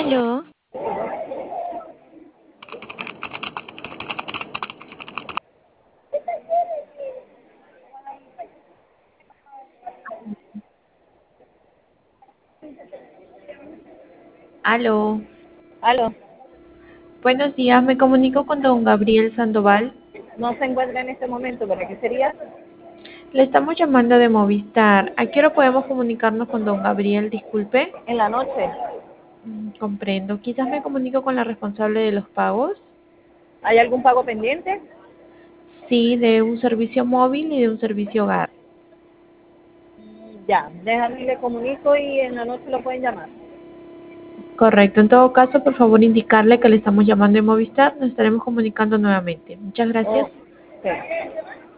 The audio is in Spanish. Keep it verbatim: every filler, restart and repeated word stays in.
Aló, aló. Aló, Buenos días, me comunico con don Gabriel Sandoval. no se encuentra en este momento, ¿para qué sería? Le estamos llamando de Movistar. ¿A qué hora podemos comunicarnos con don Gabriel? Disculpe. En la noche. Mm, comprendo. Quizás me comunico con la responsable de los pagos. ¿Hay algún pago pendiente? Sí, de un servicio móvil y de un servicio hogar. Ya, déjame, le comunico y en la noche lo pueden llamar. Correcto. En todo caso, por favor, indicarle que le estamos llamando de Movistar. Nos estaremos comunicando nuevamente. Muchas gracias. Oh, ok.